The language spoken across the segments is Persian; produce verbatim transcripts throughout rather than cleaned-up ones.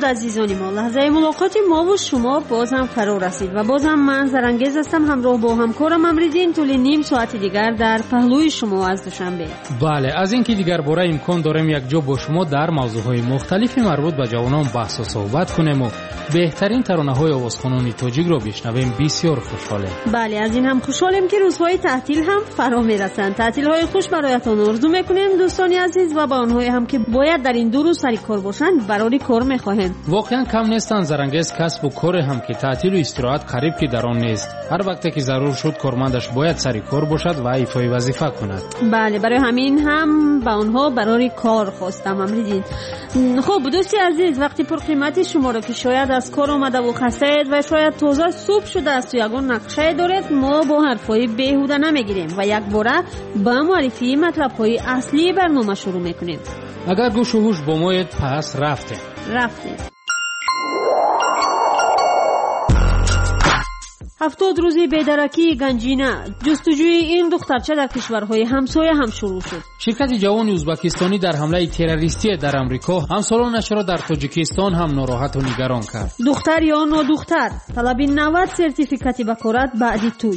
عزیزان ما، لحظه ملاقات ما و شما باز هم فرا رسید و باز هم من زرنگیز هستم همراه با همکارم امریدین طول نیم ساعت دیگر در پهلوی شما از دوشنبه. بله، از اینکه دیگر باره امکان داریم یک جا با شما در موضوعهای مختلفی مربوط به جوانان بحث و صحبت کنیم و بهترین ترانه‌های آوازخوانان تاجیک را بشنویم بسیار خوشحالیم. بله، از این هم خوشحالیم که روزهای تعطیل هم فرا میرسند. تعطیل‌های خوش برایتان آرزو می‌کنیم دوستان عزیز و با آنهایی هم که باید در این دو روز سر کار باشند برای کار می‌خواهند. واقعا کم نیستند زرنگیز کسب و کار هم که تعطیل و استراحت قریب که در آن نیست. هر وقتی که ضرور شد کارمندش باید سر کار باشد و ایفای وظیفه کند. بله، برای همین هم با آنها برای کار خواستم امریدین. خب دوستی عزیز، وقتی پر قیمتی شما را که شاید از کار آمده و خسته اید و شاید تازه صبح شده است و یگان نقشه دارید، ما با حرفای بیهوده نمیگیریم و یک باره با معرفی مطلب‌های اصلی برنامه شروع میکنیم. اگر گوش و هوش با مایید پس رفتیم رفتیم هفتاد روزی بی‌درکی گنجینه، جستجوی این دخترچه در کشورهای همسایه هم شروع شد. شرکت جوان ازبکستانی در حمله تروریستی در امریکا همسالانش را در تاجیکستان هم ناراحت و نگران کرد. دختر یا نادختر، طلب نود سرتیفیکاتی بکارت بعدی توی.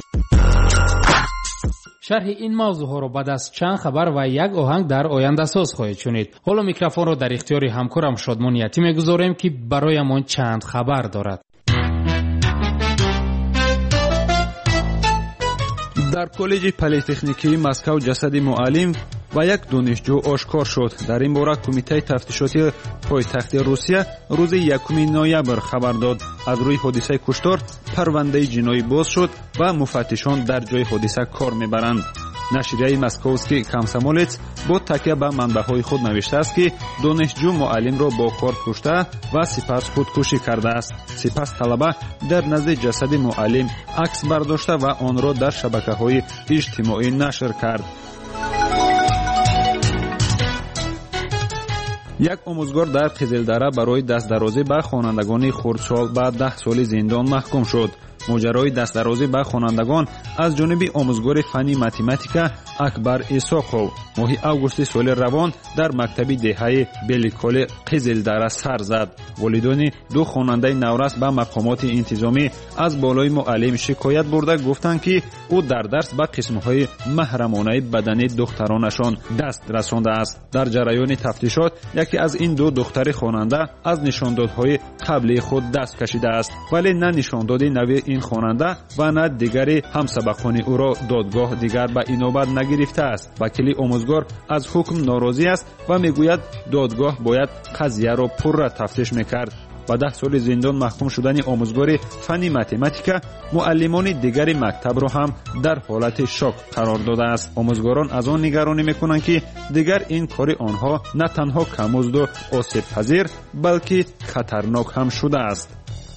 شرح این موضوع ها را بعد از چند خبر و یک آهنگ در آینده ساز خواهید شنید. حالا میکروفون را در اختیار همکارم شادمان یتی میگذاریم که برایمان چند خبر دارد. در کالج پلی‌تکنیکی مسکو جسد معلم و یک دانشجو آشکار شد. در این باره کمیته تفتیشاتی پایتخت روسیه روز یکم نوامبر خبر داد از روی حادثه کشتار پرونده جنایی باز شد و مفتشان در جای حادثه کار میبرند. نشریه مسکووسکی کامسомолец با تکیه به منبع‌های خود نوشته است که دانشجو معلم را با کار کشته و سپس خودکشی کرده است. سپس طلبه در نزد جسد معلم عکس برداشته و آن را در شبکه‌های اجتماعی نشر کرد. یک آموزگار در قزلدره برای دست‌درازی به خوانندگان خردسال به ده سال زندان محکوم شد. ماجرای دست‌درازی به خوانندگان از جانب آموزگار فنی متماتیکا اکبر اسحاقov ماهی اوگوست سال روان در مکتب دهه بلیکال قزلدره سر زد. والدان دو خواننده نورس به مقامات انتظامی از بالای معلم شکایت برده گفتند که او در درس به قسم‌های محرمانه بدنی دخترانشان دست رسانده است. در جریان تفتیشات یکی از این دو دختر خواننده از نشاندادهای قبلی خود دست کشیده است، ولی نه نشانداد نوی این خواننده و نه دیگری همسبقان او را دادگاه دیگر به اینوبت نگرفته است. وکیل آموزگار از حکم ناراضی است و میگوید دادگاه باید قضیه را پررا تفتیش میکرد. با ده سال زندان محکوم شدن آموزگار فنی متماتیکا معلمان دیگر مکتب را هم در حالت شوک قرار داده است. آموزگاران از آن نگرانی میکنند که دیگر این کار آنها نه تنها کمزد و آسیب پذیر بلکه خطرناک هم شده است.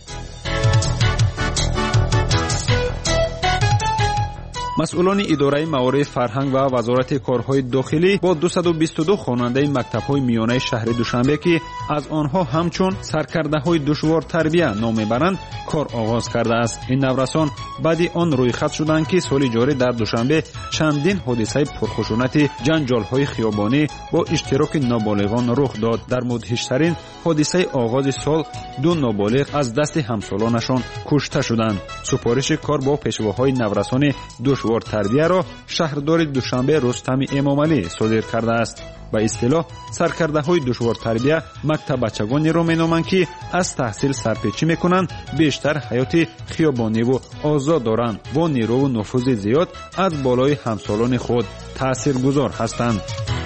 مسئولان اداره معارف فرهنگ و وزارت کارهای داخلی با دویست و بیست و دو خواننده مکتب‌های میانه شهر دوشنبه که از آنها همچون سرکرده‌های دشوار تربیه نام می‌برند کار آغاز کرده است. این نورسان بعد آن رویخط شدند که سال جاری در دوشنبه چندین حادثه پرخشونت جنجال‌های خیابانی با اشتراک نابالغان رخ داد. در مدهش‌ترین حادثه آغاز سال دو نابالغ از دست همسالانشان کشته شدند. سپارش کار با پیشواهای نورسان دشوار تربیه را شهردار دوشنبه رستم امامعلی صادر کرده است. به اصطلاح سرکرده‌های دشوار تربیه مکتب بچگانی را مینامند که از تحصیل سرپیچی میکنند، بیشتر حیات خیابانی و آزاد دارند و نیرو و نفوذ زیاد از بالای همسالان خود تاثیرگذار هستند.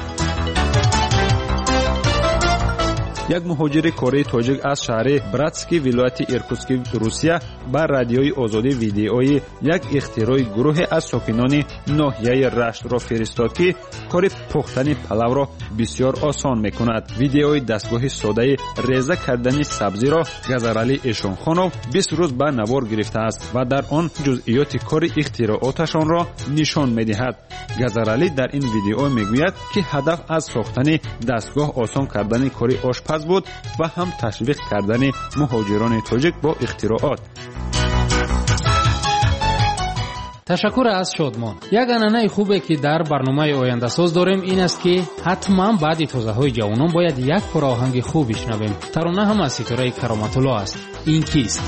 یک مهاجر کره تاجیک از شهر براتسکی ولایت ایرکوتسک روسیه با رادیوی آزادی ویدیوی یک اختراع گروه از ساکنان ناحیه رشت را فرستاد که کار پختن پلو را بسیار آسان میکند. ویدیوی دستگاه ساده ریزه کردن سبزی را گزرعلی اشونخانوف بیست روز به نوار گرفته است و در آن جزئیات کار اختراعاتشان را نشان میدهد. گزرعلی در این ویدیو میگوید که هدف از ساختن دستگاه آسان کردن کار آشپز بود و هم تشویق کردن مهاجران تاجیک با اختراعات. تشکر از شادمان. یک انانه خوبه که در برنامه آینده ساز داریم این است که حتما بعد توضیحات جوانان باید یک پر آهنگ خوب بشنویم. ترانه هم از ستاره کرامت الله است. این کیست؟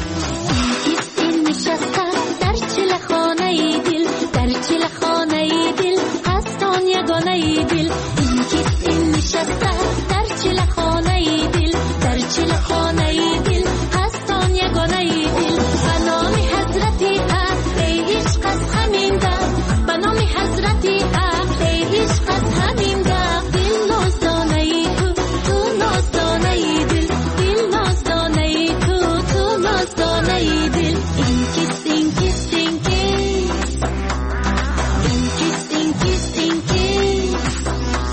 در چل خانه دل، در چل خانه دل هستان یگانه دل. این کیست این نشسته در چل خانه دل، در چل خانه دل هستان یگانه دل. به نام حضرت حق ای عشق از همین دم، به نام حضرت حق ای عشق از همین دم. دل نازدانه تو، تو نازدانه دل، دل نازدانه تو، تو نازدانه دل. این کیست این کیست این کیست، این کیست این کیست این کیست.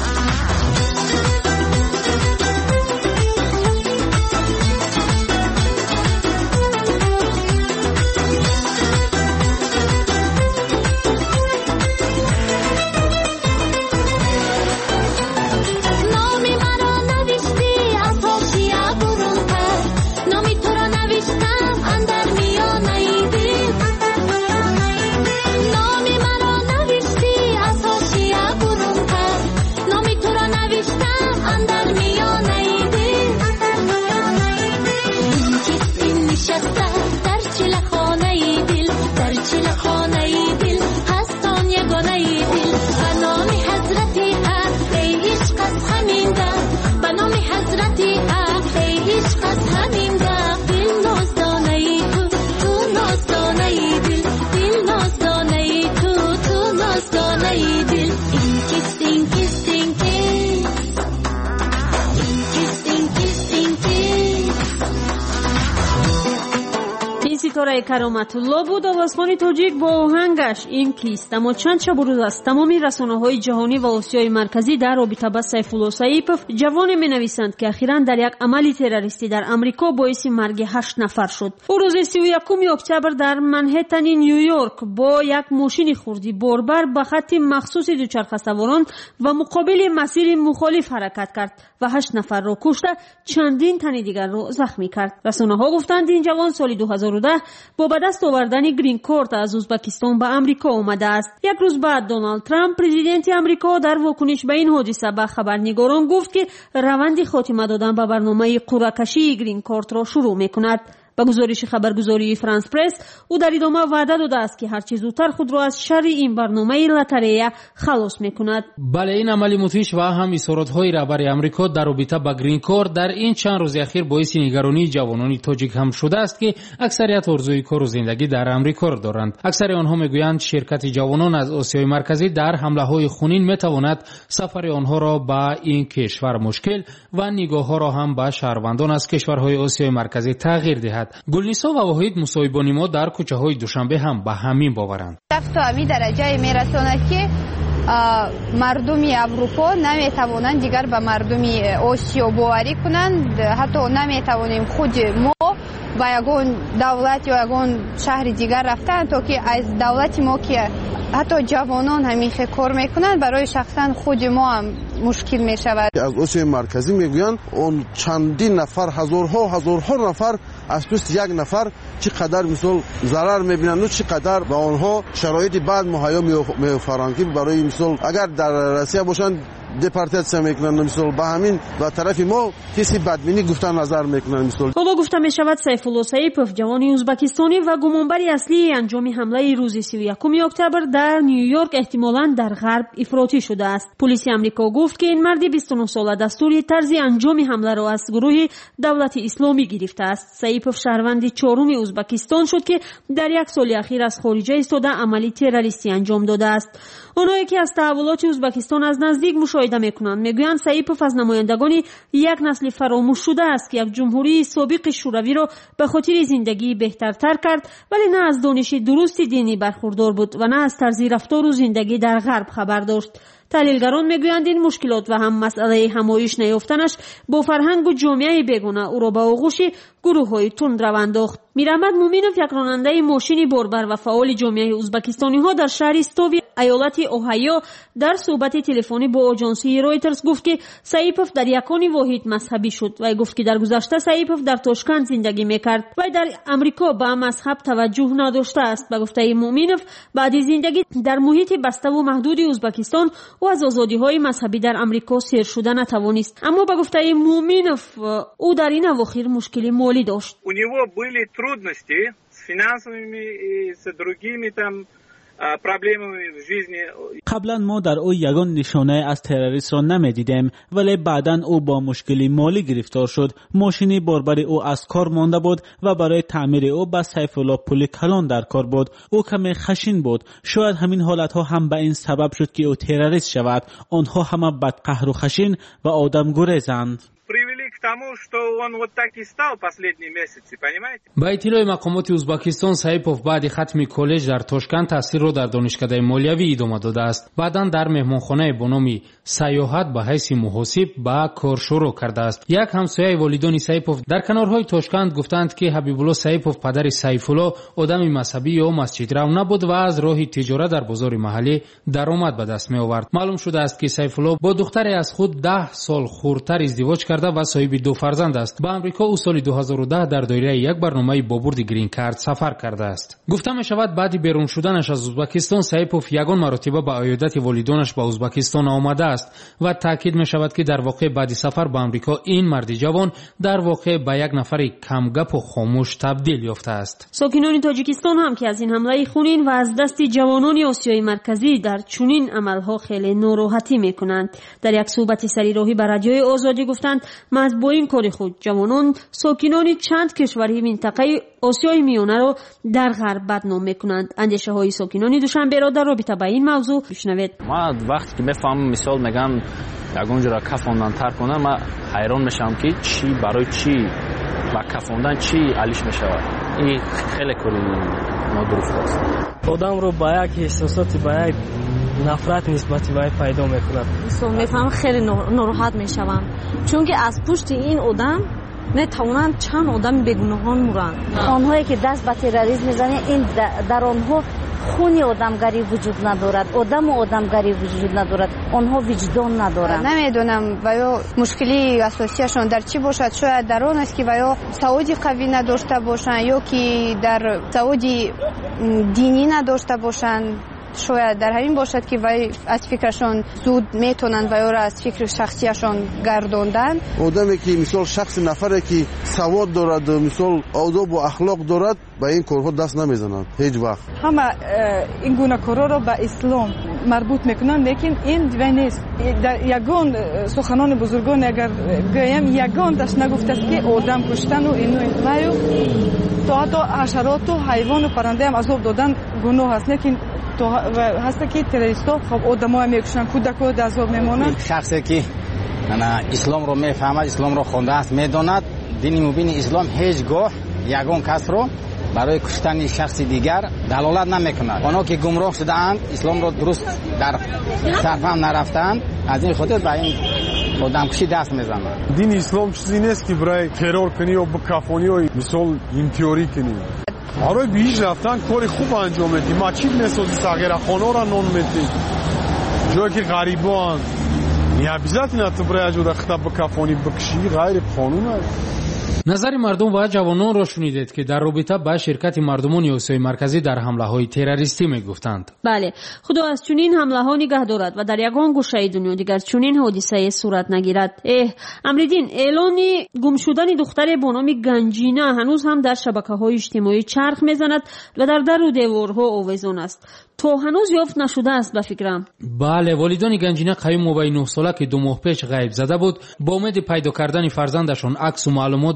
نامی مرا نوشتی از حاشیه برون پر، نامی تو را نوشتم اندر میانه دل. نامی مرا نوشتی از حاشیه برون پر، نامی تو را نوشتم اندر میانه دل. این کیست این نشسته در چل خانه دل، در چل خانه دل هستان یگانه دل. به نام حضرت حق ای عشق از همین دم، به نام حضرت حق ای عشق از همین دم. دل نازدانه تو، تو نازدانه دل، دل نازدانه تو، تو نازدانه دل. این کیست این کیست این کیست، این کیست این کیست این کیست. این ستاره کرامت الله بود. آوازخوان تاجیک با آهنگش این کیست. اما چند شب و روز است تمامی رسانه‌های جهانی و آسیای مرکزی در رابطه با سیف الله سیپوف جوان می‌نویسند که اخیراً در یک عمل تروریستی در آمریکا باعث مرگ هشت نفر شد. او روز سی و یکم اکتبر در منهتن نیویورک با یک ماشین خردی باربر به خط مخصوص دوچرخه سواران و مقابل مسیر مخالف حرکت کرد و هشت نفر را کشته چندین تن دیگر را زخمی کرد. رسانه‌ها گفتند این جوان سال دو هزار و ده با به دست آوردن گرین کارت از ازبکستان به آمریکا آمده است. یک روز بعد دونالد ترامپ پرزیدنت آمریکا در واکنش به این حادثه به خبرنگاران گفت که روند خاتمه دادن به برنامه قرعه‌کشی گرین کارت را شروع می‌کند. با گزارش خبرگزاری فرانس پرس او در ادامه وعده داده است که هر چه زودتر خود را از شر این برنامه لاتاریه خلاص می‌کند. بله، این عملی مدهش و هم اصرارهای رهبر آمریکا در رابطه با گرین کارت در این چند روز اخیر باعث نگرانی جوانان تاجیک هم شده است که اکثریت آرزوی کار و زندگی در آمریکا را دارند. اکثر آنها میگویند شرکت جوانان از آسیای مرکزی در حمله‌های خونین میتواند سفر آنها را به این کشور مشکل و نگاه‌ها را هم به شهروندان از کشورهای آسیای مرکزی تغییر دهد. گلنیسا و واحد مصاحبانی ما در کوچه‌های دوشنبه هم به همین باورند. تا همین درجه میرساند که مردم اروپا نمیتوانند دیگر به مردم آسیا باوری کنند. حتی نمیتوانیم خود ما با یگان دولت یا یگان شهر دیگر رفتن تا که از دولت ما که حتی جوانان همیشه کار میکنند برای شخصا خود ما هم مشکل میشود. از آسیای مرکزی میگویند اون چندین نفر هزارها هزارها نفر از پشت یک نفر چقدر مثال ضرر میبینند و چقدر به آنها شرایط بعد مهیا میفرانند که برای مثال اگر در روسیه باشند دپارتاسیون میکنند مثال به همین و طرف ما کسی بدبینی گفتن نظر میکنند مثال. حالا گفته میشود سیف الله سیپوف جوانی ازبکستانی و گمانبری اصلی انجام حمله روز سی و یکم اکتبر در نیویورک احتمالاً در غرب افراطی شده است. پلیس آمریکا گفت که این مرد بیست و نه ساله دستور طرز انجام حمله را از گروه دولت اسلامی گرفته است. سیپوف شهروند چهارم ازبکستان شد که در یک سال اخیر از خارج ایستاده عملی تروریستی انجام داده است. آنهایی که از تحولات ازبکستان از نزدیک مشاهده میکنند میگویند سیپوف از نمایندگان یک نسل فراموش شده است که یک جمهوری سابق شوروی را به خاطر زندگی بهترتر کرد، ولی نه از دانش درست دینی برخوردار بود و نه از طرز رفتار و زندگی در غرب خبر داشت. تحلیلگران میگویند این مشکلات و هم مسئله همایش نیافتنش با فرهنگ و جامعه بیگانه او را به آغوش گروه‌های تندرو انداخت. میرحمد مومینوف، یک راننده ماشین باربر و فعال جامعه ازبکستانی‌ها در شهر استوی ایالت اوهایو، در صحبت تلفنی با آژانسی رویترز گفت که سایپوف در یکان واحد مذهبی شد و گفت که در گذشته سایپوف در تاشکند زندگی میکرد و در امریکا به مذهب توجه نداشته است. به گفته مومینوف، بعد از زندگی در محیط بسته و محدود ازبکستان و از آزادی‌های مذهبی در امریکا سیر شده نتوانست. اما به گفته مومینوف، او در این اواخر مشکلی مالی داشت. У него были трудности с финансовыми и с другими там проблемами в жизни. قبلا ما در او یگان نشانه از تروریست را نمیدیدیم، ولی بعداً او با مشکلی مالی گرفتار شد. ماشین باربر او از کار مانده بود و برای تعمیر او به سیف الله پول کلان در کار بود. او کمی خشن بود. شاید همین حالت ها هم به این سبب شد که او تروریست شود. آنها همه بدقهر و خشن و آدم گریزند. با اطلاع مقامات ازبکستان، سایپوف بعد ختم کالج در تاشکند تحصیل را در دانشکده مالیوی ادامه داده است. بعداً در مهمانخانه با نام سیاحت به حیث محاسب به کار شروع کرده است. یک همسایه والدان سایپوف در کنارهای تاشکند گفتند که حبیب الله سایپوف پدر سیف الله آدم مذهبی یا مسجد رو نبود و از راه تجارت در بازار محلی درآمد به دست می آورد. معلوم شده است که سیف الله با دختری از خود ده سال خردتر ازدواج کرده و صاحب دو فرزند است. به آمریکا او سال دو هزار و ده در دایره یک برنامه با برد گرین کارت سفر کرده است. گفته می شود بعد بیرون شدنش از ازبکستان، سایپوف یگان مرتبه به عیادت والدانش به ازبکستان آمده است و تاکید می شود که در واقع بعد سفر به آمریکا این مرد جوان در واقع به یک نفر کم گپ و خاموش تبدیل یافته است. ساکنان تاجیکستان هم که از این حمله خونین و از دست جوانان آسیای مرکزی در چنین عملها خیلی ناراحتی میکنند. در یک صحبت سریراهی به رادیوی آزادی گفتند ما با این کار خود جوانان ساکنان چند کشوری منطقه آسیای میانه را در غرب بدنام میکنند. اندیشه های ساکنان دوشنبه را در رابطه با این موضوع بشنوید. ما وقتی که میفهمم مثال میگن یگانجا را کفاندن تر کنن، ما حیران میشم که چی برای چی با کفاندن چی علیش میشود. این خیلی کاری نادرست است. آدم رو با یک احساساتی با یک نفرت نسبتی به پیدا میکند. سو میفهم خیلی ناراحت میشوم، چون که از پشت این آدم نتوانند چند آدم بیگناهان مورند. آنهایی که دست به تروریسم میزنند، این در آنها خونی آدمگری وجود ندارد، آدم و آدمگری وجود ندارد، آنها وجدان ندارند. نمیدونم و یا مشکلی اساسیشون در چی باشد. شاید در آن است که و یا سعودی قوی نداشته باشند یا که در سعودی دینی نداشته باشند. شاید در همین باشد که وای از فکرشون زود میتونن و یا را از فکر شخصیشون گردوندن. آدمی که مثال شخص نفره که سواد دارد، مثال آداب و اخلاق دارد، به این کارها دست نمیزنند هیچ وقت. همه این گونه کارها رو به اسلام مربوط میکنن، لیکن این دوی نیست. در یگان سخنان بزرگان اگر گویم یگان داشت نگفته است که آدم کشتن و اینو اینو تا حتی حشرات و حیوان و پرنده هم عذاب دادن گناه است، لیکن تو هست که تروریستا خب آدم‌ها میکشن، کودک‌ها در عذاب میمونن. شخصی که انا اسلام رو میفهمد، اسلام رو خونده است، میداند دین مبین اسلام هیچگاه یگان کس رو برای کشتن شخص دیگر دلالت نمیکند. آنها که گمراه شدند، اسلام رو درست در سرفهم نرفتند، از این خاطر به این آدمکشی دست میزنند. دین اسلام چیزی نیست که برای ترور کنی و بکافونی و مثال این تئوری کنی. برای بیش رفتن کار خوب انجام میدی. مسجد میسازی، صغیر خانه را نان میدی، جایی که غریبان نیابیزت نه تو برای اجود خطاب بکافونی بکشی غیر قانون است. نظر مردم و جوانان را شنیدید که در رابطه با شرکت مردمان آسیای مرکزی در حمله های تروریستی میگفتند. بله، خدا از چنین حمله ها نگه دارد و در یگان گوشه دنیا دیگر چنین حادثه صورت نگیرد. اه امریدین، اعلان گم شدن دختر با نام گنجینه هنوز هم در شبکه‌های اجتماعی چرخ میزند و در در و دیوارها آویزان است. تو هنوز یافت نشده است به فکرم. بله، والدان گنجینه قیوم موبای نه ساله که دو ماه پیش غیب زده بود با امید پیدا کردن فرزندشان عکس و معلومات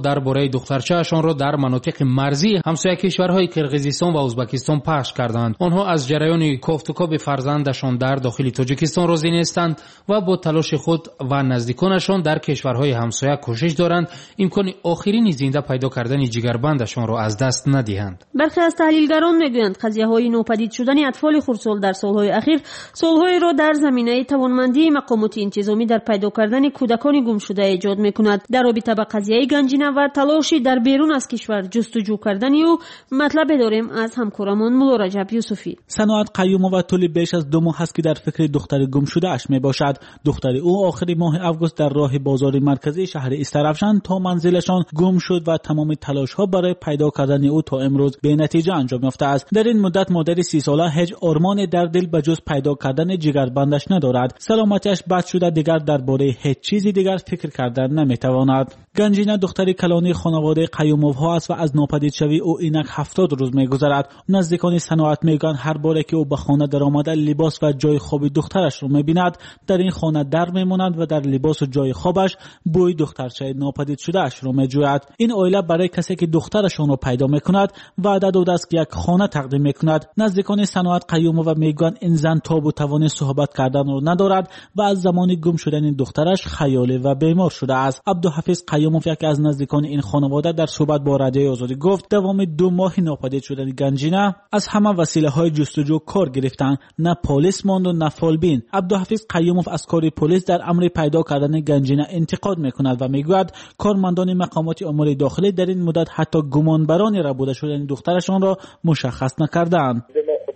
درباره دخترچه‌شان را در مناطق مرزی همسایه کشورهای کرغیزستان و ازبکستان پخش کردند. آنها از جریان کوفتوکاب فرزندشان در داخل تاجیکستان راضی نیستند و با تلاش خود و نزدیکانشان در کشورهای همسایه کوشش دارند امکان آخرین زنده پیدا کردن جگربندشان را از دست ندهند. برخی از تحلیلگران میگویند قضیه‌های نوپدید شدن اطفال خردسال در سالهای اخیر سالهای را در زمینه توانمندی مقامات انتظامی در پیدا کردن کودکان گم شده ایجاد میکند. در رابطه با قضیه گنجینه و تلاشی در بیرون از کشور جستجو کردن او مطلب داریم از همکارمان مولا رجب یوسفی. صنوات قیومووا طول بیش از دو ماه است که در فکر دختر گم شده اش می باشد. دختر او آخر ماه آگوست در راه بازار مرکزی شهر استرابشان تا منزلشان گم شد و تمام تلاش ها برای پیدا کردن او تا امروز به نتیجه انجام یافته است. در این مدت مادر سی ساله هیچ آرمان در دل بجز پیدا کردن جگربندش ندارد. سلامتیش بد شده دیگر درباره هیچ چیزی دیگر فکر کردن نمیتواند. گنجینه دختر کلانی خانواده قیومووا است و از ناپدید شوی او اینک هفتاد روز میگذرد. نزدیکان صنوات میگن هر باره که او به خانه درآمده لباس و جای خواب دخترش رو میبیند در این خانه در میماند و در لباس و جای خوابش بوی دخترچه ناپدید شده اش رو میجوید. این عائله برای کسی که دخترشون رو پیدا میکند وعده داده است که یک خانه تقدیم میکند. نزدیکان صنوات قیومووا میگن این زن تاب و توان صحبت کردن رو ندارد و از زمانی گم شدن دخترش خیالی و بیمار شده است. عبدالحفیظ قیوموف یکی از نزدیکان این خانواده در صحبت با رادیوی آزادی گفت دوام دو ماه ناپدید شدن گنجینه از همه وسیله های جستجو کار گرفتن، نه پلیس ماند و نه فالبین. عبدالحفیظ قیوموف از کار پلیس در امر پیدا کردن گنجینه انتقاد میکند و میگوید کارمندان مقامات امور داخلی در این مدت حتی گمانبران را بوده شدن دخترشان را مشخص نکردند.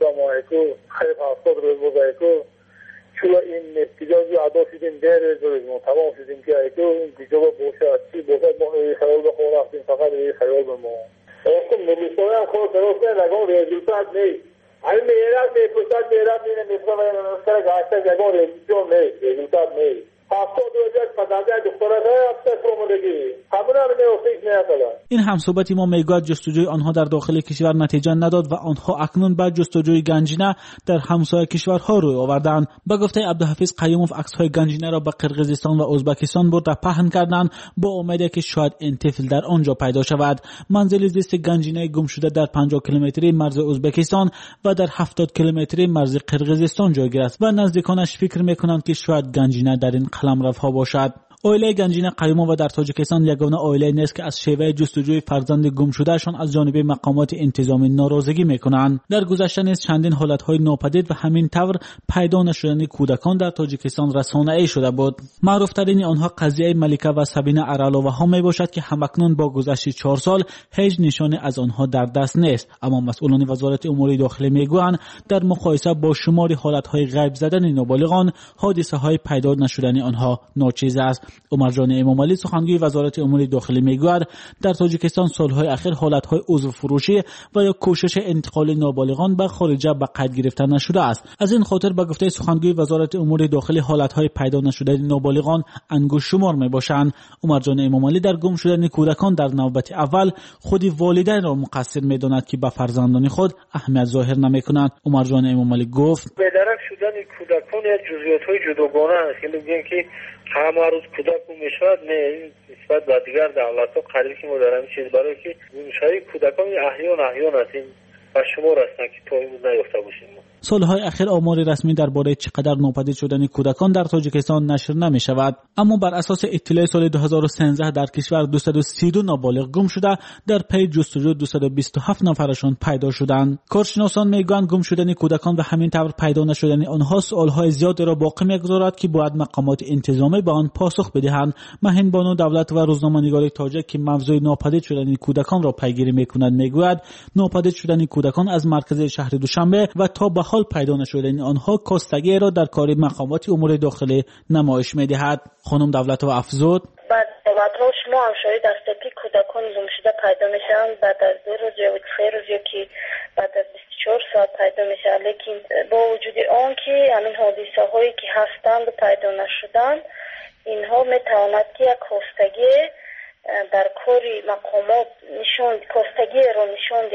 چرا این احتجاجی ادا شدیم در روز ما تمام شدیم که ایتو این دیجا باشه چی باشه ما خیال بخور رفتیم فقط این خیال به ما اصلا ملیسای هم خود درست نه نگاه ریزیلتات نیست این میرد میپوشد میرد میره میفرم سر گاشتک نگاه ریزیلتون نیست ریزیلتات نیست هفتاد و وجد پدنده دکتره های افسر فرمودگی همون هم نیوفیش نیاکلا. این همصحبتی ما میگوید جستجوی آنها در داخل کشور نتیجه نداد و آنها اکنون بعد جستجوی گنجینه در همسایه کشورها روی آوردند. به گفته عبدالحفیظ قیوموف عکس‌های گنجینه را به قرقیزستان و ازبکستان برده پهن کردند با امیدی که شاید این طفل در آنجا پیدا شود. منزل زیست گنجینه گم شده در پنجاه کیلومتری مرز ازبکستان و در هفتاد کیلومتری مرز قرقیزستان جایگیر است و نزدیکانش فکر میکنند که شاید گنجینه در این قلمروها باشد. عائله گنجینه قیومووا در تاجیکستان یگانه عائله نیست که از شیوه جستجوی فرزند گم شدهشان از جانب مقامات انتظامی ناراضگی میکنند. در گذشته نیز چندین حالتهای ناپدید و همین طور پیدا نشدن کودکان در تاجیکستان رسانه‌ای شده بود. معروفترین آنها قضیه ملیکه و سبینه ارالووا ها میباشد که همکنون با گذشت چهار سال هیچ نشانه از آنها در دست نیست، اما مسئولان وزارت امور داخلی میگویند در مقایسه با شمار حالتهای غیب زدن نابالغان حادثه های پیدا نشدن آنها ناچیز است. عمر جان امام علی سخنگوی وزارت امور داخلی میگوید در تاجیکستان سالهای اخیر حالتهای عضو فروشی و یا کوشش انتقال نابالغان به خارج به قید گرفتن نشده است. از این خاطر به گفته سخنگوی وزارت امور داخلی حالتهای پیدا نشده نابالغان انگشت شمار میباشند. عمر جان امام علی در گم شدن کودکان در نوبت اول خود والدین را مقصر میداند که به فرزندان خود اهمیت ظاهر نمیکنند. عمر جان امام علی گفت بدرک شدن کودکان یک جزئیات‌های جداگانه است که میگن که همه روز کودک گم میشود نه این نسبت به دیگر دولت‌ها قدری که ما داریم چیز برای که گمشدن کودکان احیان احیان است این و شمار هستند که تا امروز نیافته باشیم. سالهای اخیر آمار رسمی درباره چقدر ناپدید شدن کودکان در تاجیکستان نشر نمی شود، اما بر اساس اطلاع سال دو هزار و سیزده در کشور دویست و سی و دو نابالغ گم شده در پی جستجو دویست و بیست و هفت نفرشان پیدا شدند. کارشناسان میگویند گم شدن کودکان و همین طور پیدا نشدن آنها سوالهای زیادی را باقی میگذارد که باید مقامات انتظامی به آن پاسخ بدهند. مهین بانو دولت و روزنامه‌نگار تاجیک که موضوع ناپدید شدن کودکان را پیگیری میکند میگوید ناپدید شدن کودکان از مرکز شهر دوشنبه و تا به حال پیدا نشدن آنها کاستگی را در کار مقامات امور داخلی نمایش میدهد. خانم دولت و افزود بعد دولت‌ها شما هم شاهد هستید که کودکان گم شده پیدا میشن بعد از دو روز یا سه روز یا که بعد از بیست و چهار ساعت پیدا میشن، لیکن با وجود آن که همین حادثه هایی که هستند و پیدا نشدن اینها میتواند که یک کاستگی در کاری مقامات نشون کاستگی را نشون دهد.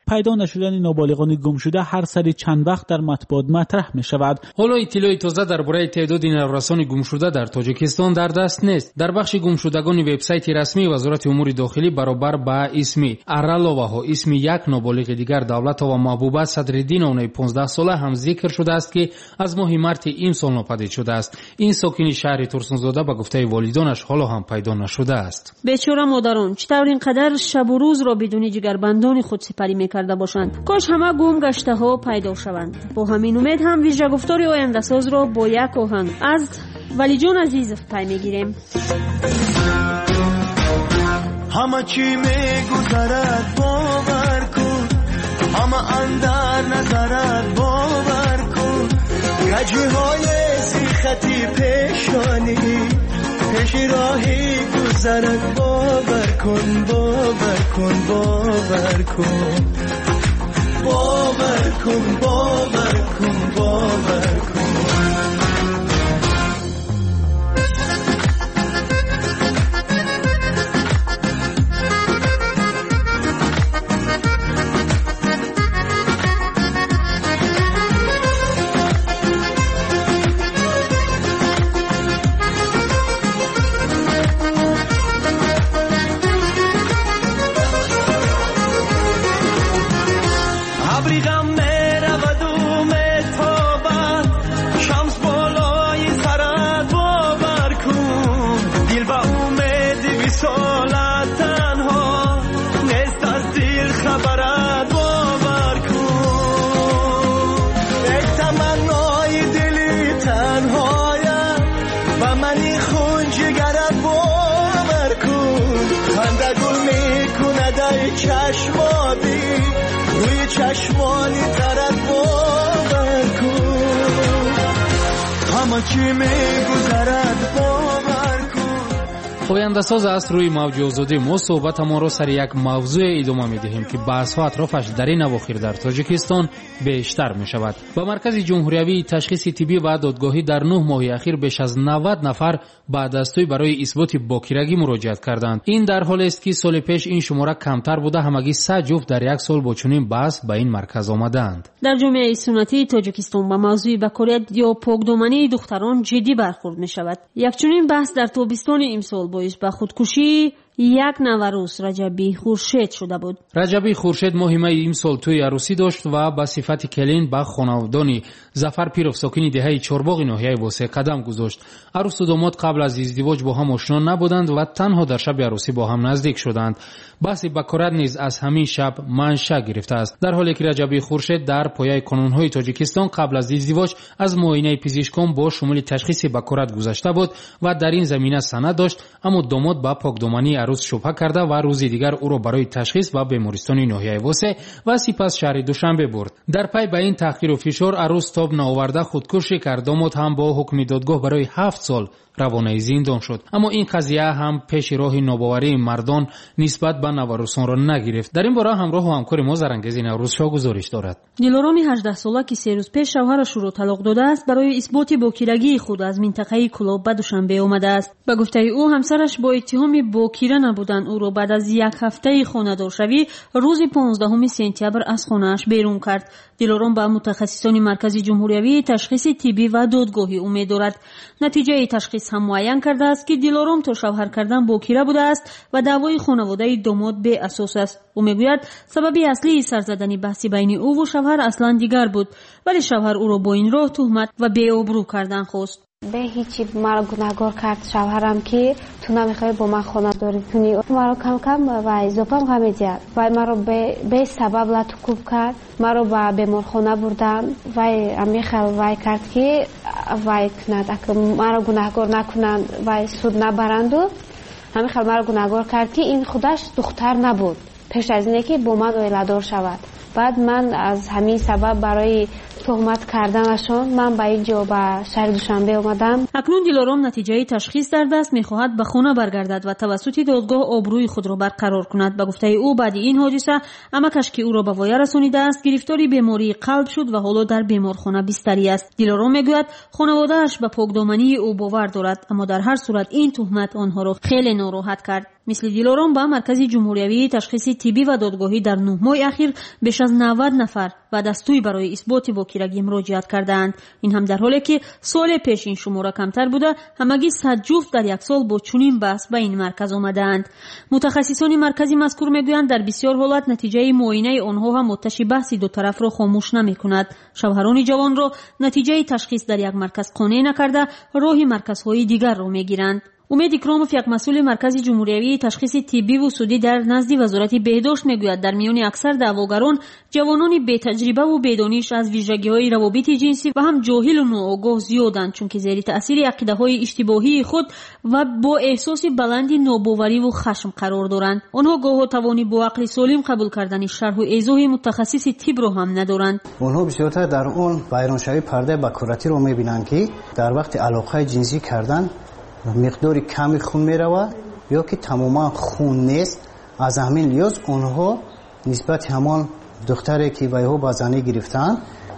پیدا نشدن نابالغان گم شده هر سری چند وقت در مطبوعات مطرح می شود. حالا اطلاع تازه درباره تعداد نوسان گم شده در تاجیکستان در دست نیست. در بخش گم شدگان وبسایت رسمی وزارت امور داخلی برابر با اسم ارالووا ها اسم یک نابالغ دیگر دولت و محبوبه صدرالدین اونای پانزده ساله هم ذکر شده است که از ماه مارس این سال ناپدید شده است. این ساکن شهر ترسونزاده به گفته والدانش حالا هم پیدا نشده است. بیچاره مادران چطور اینقدر شب و روز را بدون جگربندان خود سپری میکرده باشند. کاش همه گم گشته ها پیدا شوند. با همین امید هم ویژه گفتار آینده ساز را با یک آهنگ از ولی جان عزیز پی میگیریم. همه چی میگذرد باور کن، همه اندر نظرت باور کن، گجی های سیختی پیشانی پیش راهی گذرد باور کن باور کن باور کن باور کن باور کن باور کن. چشمانی روی چشمانی ترد باور کن، همه چی میگذرد باور کن. پاینده ساز از روی موج آزادی ما صحبت ما را سر یک موضوع ادامه میدهیم که بحث ها اطرافش در این اواخر در تاجیکستان بیشتر می شود. با مرکز جمهوری تشخیص طبی و دادگاهی در نه ماه اخیر بیش از نود نفر با دستوی برای اثبات باکیرگی مراجعت کردند. این در حالی است که سال پیش این شماره کمتر بوده، همگی سه جفت در یک سال با چنین بحث به این مرکز آمدند. در جامعه سنتی تاجیکستان با موضوع باکیرگی یا پاکدامنی دختران جدی برخورد می شود. یک چنین بحث در تابستان امسال باعث به خودکشی یک نوروز رجبی خورشید شده بود. رجبی خورشید ماه می این سال توی عروسی داشت و با صفت کلین به خانوادانی ظفر پیروف ساکن دهه چهارباغ ناحیه واسه قدم گذاشت. عروس و داماد قبل از ازدواج با هم آشنا نبودند و تنها در شب عروسی با هم نزدیک شدند. بحث باکیرگی نیز از همین شب منشأ گرفته است. در حالی که رجبی خورشید در پایه قانون‌های تاجیکستان قبل از ازدواج از معاینه پزشکان با شمول تشخیص باکیرگی گذشته بود و در این زمینه سند داشت، اما داماد با پاکدامنی عروس شبهه کرده و روزی دیگر او را برای تشخیص و بیمارستان ناحیه واسه و سپس شهر دوشنبه برد. در پی به این تحقیر و فشار عروس تاب نآورده خودکشی کرد. داماد هم با حکم دادگاه برای هفت سال روانه زندان شد. اما این قضیه هم پیش راه نوباوری مردان نسبت به نوروسان را نگرفت. در این باره همراه و همکار ما زرانگیز نوروز شاه گزارش دارد. دلارام هجده ساله که سه روز پیش شوهرش را طلاق داده است برای اثبات باکیرگی خود از منطقه کلاب به دوشنبه آمده است. به گفته او همسرش با اتهام باکیره نبودن او را بعد از یک هفته خانه‌دار شوی روز پانزدهم سپتامبر از خانه‌اش بیرون کرد. دلارام با متخصصان مرکز جمهوری تشخیص طبی و دادگاهی امید دارد. نتیجه تشخیص هم معین کرده است که دلارام تا شوهر کردن باکیره بوده است و دعوای خانواده داماد به اساس است. او میگوید سبب اصلی سر زدن بحث بین او و شوهر اصلا دیگر بود، ولی شوهر او را با این راه تهمت و بی‌آبرو کردن خواست. به هیچی مرا گناهگار کرد شوهرم که تو نمیخوای با من خانه داری کنی. مرا کم کم و اضافه غم زد و مرا به, به سبب لطکوب کرد. مرا به بیمارخانه بردن و امیخل وای کرد که وای کند اگه مرا گناهگار نکنند و سود نبرند و امیخل مرا گناهگار کرد که این خودش دختر نبود پیش از اینه که با من ولادار شود. بعد من از همین سبب برای تهمت کردنشان من به اینجا به شهر دوشنبه اومدم. اکنون دیلارام نتیجه تشخیص در دست میخواهد به خانه برگردد و توسط دادگاه آبروی خود را برقرار کند. به گفته او بعد این حادثه امکش که او را به وای رسانیده است گرفتاری بیماری قلب شد و حالا در بیمارخانه بستری است. دیلارام میگوید خانواده‌اش به پاکدامنی او باور دارد، اما در هر صورت این تهمت آنها را خیلی ناراحت کرد. مثل دیلارام به مرکز جمهوریوی تشخیص طبی و دادگاهی در نه ماه اخیر بیش از نود نفر و دستوی برای اثبات باکیرگی مراجعت کردند. این هم در حالی که سال پیش این شماره کمتر بوده، همگی صد جفت در یک سال با چنین بحث به این مرکز آمدند. متخصصان مرکزی مذکور میگویند در بسیار حالت نتیجه معاینه آنها هم متشی بحث دو طرف را خاموش نمیکند. شوهران جوان را نتیجه تشخیص در یک مرکز قانع نکرده راه مرکزهای دیگر را میگیرند. امید اکراموف یک مسئول مرکز جمهوریوی تشخیص طبی و سودی در نزد وزارت بهداشت میگوید در میان اکثر دعواگران جوانان بی تجربه و بدانش از ویژگی‌های روابط جنسی و هم جاهل و ناآگاه زیادند، چون که زیر تأثیر عقیده‌های اشتباهی خود و با احساس بلندی ناباوری و خشم قرار دارند. آنها گاه توانی با عقل سالم قبول کردن شرح و ایضاح متخصص طب را هم ندارند. آنها بسیارتر در اون ویرانشوی پرده بکارتی را می‌بینند که در وقت علاقه جنسی کردن مقداری کمی خون می رود یا که تماما خون نیست. از همین لحاظ آنها نسبت همان دختری که ویها با زنی گرفتن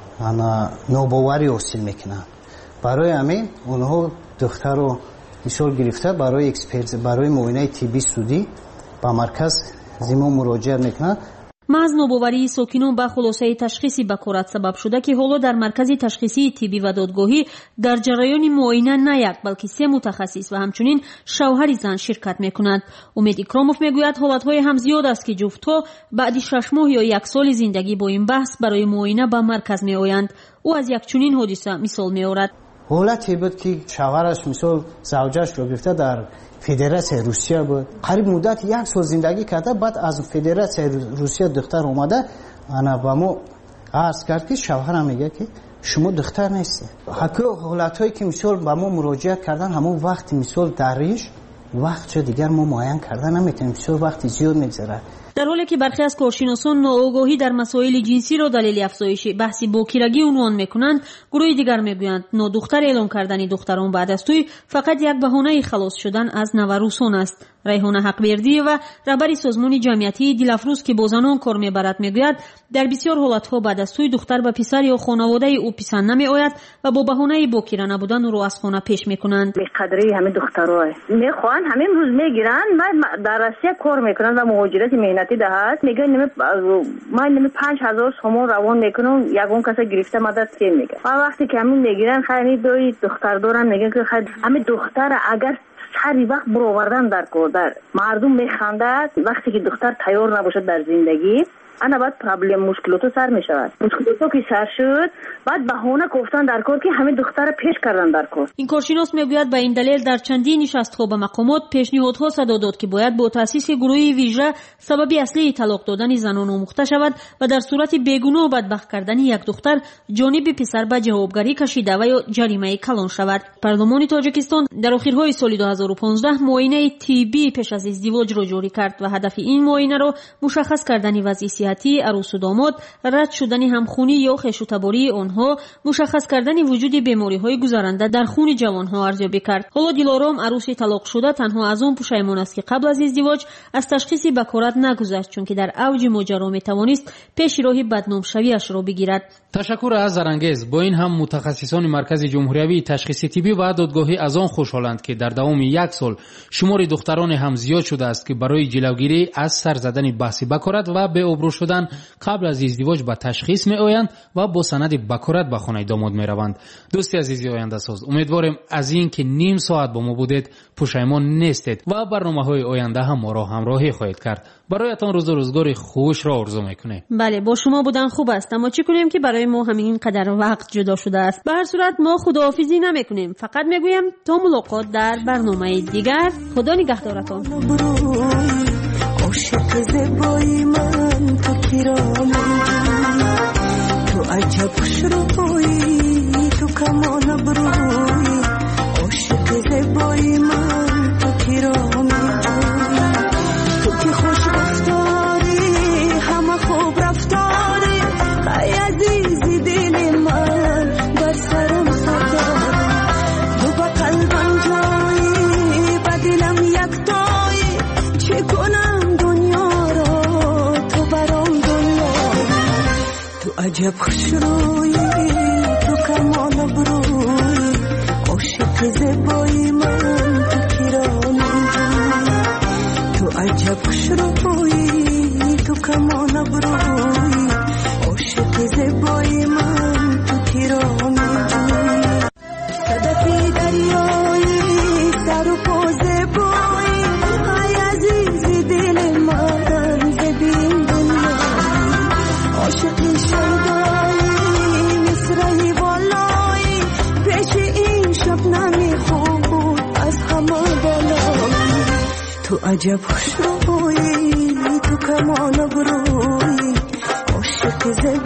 ناباوری حاصل میکنند. برای همین آنها دختر رو مثال گرفته برای اکسپرت برای معاینه طبی سودی با مرکز زیما مراجعه میکنند. محض ناباوری ساکنان به خلاصه تشخیصی بکارت سبب شده که حالا در مرکز تشخیصی طبی و دادگاهی در جریان معاینه نه یک بلکه سه متخصص و همچنین شوهر زن شرکت میکنند. امید اکراموف میگوید حالتهای هم زیاد است که جفتها بعد شش ماه یا یک سال زندگی با این بحث برای معاینه به مرکز میآیند. او از یک چنین حادثه مثال میآورد. حالتی بود که شوهرش مثال زوجش رو گرفته در فدراسیون روسیه بود، قریب مدت یک سال زندگی کرده، بعد از فدراسیون روسیه دختر اومده انا با ما عرض کرد که شوهرم میگه که شما دختر نیستی. حتی حالتایی که مثال با ما مراجعه کردن همون وقت مثال دریش وقت دیگر ما معاین کردن نمیتونیم، مثال وقت زیاد میگذره. در حالی که برخی از کارشناسان ناآگاهی در مسائل جنسی را دلیل افزایش بحث باکیرگی عنوان میکنند، گروه دیگر میگویند نادختر اعلام کردن دختران بعد از توی فقط یک بهانه خلاص شدن از نوروسان است. ریحانه حقبردی و رهبر سازمان جمعیتی دلافروز که با زنان کار میبرد میگوید در بسیار حالتها بعد از توی دختر به پسر یا خانواده او پسند نمیآید و با بهانه باکیره نبودن او را از خانه پیش میکنند. به قدری همه دخترها میخوان همین روز میگیرن، من در روسیه کار میکنن و مهاجرت مهنتی دهد میگن نمی من نمی پنج هزار سوم روان میکنم یگون کسی گرفته مدد که میگه و وقتی که همین میگیرن خیلی دوی دختر دارن میگن که خیلی همه دختر اگر هر وقت برآوردن در کار در مردم میخندد وقتی که دختر تیار نباشد در زندگی انا بعد پرابلم مشکلاتو سر میشود. مشکلاتو که سر شد بعد بهانه گفتن در کار که همه دختر پیش کردن در کار. این کارشناس میگوید به این دلیل در چندین نشست‌ها به مقامات پیشنهادها صدا داد که باید با تاسیس گروهی ویژه سبب اصلی طلاق دادن زنان آموخته شود و در صورت بیگناه و بدبخت کردن یک دختر جانب پسر به جوابگری کشیده و یا جریمه کلان شود. پارلمان تاجیکستان در آخرهای سال دو هزار و پانزده معاینه طبی پیش از ازدواج را جاری کرد و هدف این معاینه را مشخص کردن وضعیت عروس و داماد، رد شدن همخونی یا خشونت‌باری آنها، مشخص کردن وجود بیماری‌های گذرنده در خون جوانها ارزیابی کرد. حالا دیلارام عروس طلاق شده تنها از آن پشیمان است که قبل از ازدواج از تشخیص بکارت نگذشت، چون که در اوج ماجرا می‌توانست پیش راه بدنام شویش را بگیرد. تشکر از زرانگیز. با این هم متخصصان مرکز جمهوریوی تشخیص طبی و دادگاهی از آن خوشحالند که در دوام یک سال شمار دختران هم زیاد شده است که برای جلوگیری از سر زدن بحث بکارت و به ابرو شدن قبل از ازدواج به تشخیص می آیند و با سند بکارت به خانه داماد می روند. دوستی عزیزی آینده ساز، امیدوارم از این که نیم ساعت با ما بودید پشیمان نیستید و برنامه های آینده هم ما را همراهی خواهید کرد. برایتان روز و روزگار خوش را آرزو میکنیم. بله، با شما بودن خوب است، اما چی کنیم که برای ما همین قدر وقت جدا شده است. به هر صورت ما خداحافظی نمیکنیم، فقط میگویم تا ملاقات در برنامه دیگر. خدا نگهدارتان. عاشق زیبایی من تو پیرامون تو عجب خوش روی تو کمان بروی عاشق زیبایی من تو پیرامون تو که خوش رفتاری همه خوب رفتاری خیلی عزیزی دل من عجب خوشرویی تو کمان ابرویی عاشق زیبایی من تو کرانی تو عجب خوشرویی تو کمان ابرویی عاشق زیبایی من تو کرانی صدفی دریایی سر و پا زیبایی ای عزیزی دل من زبین دنیا عاشقی شیدایی مصرعی والایی پیش این شبنمی خود از همه بالایی تو عجب خوش روی تو کمان ابروی عاشق زیبایی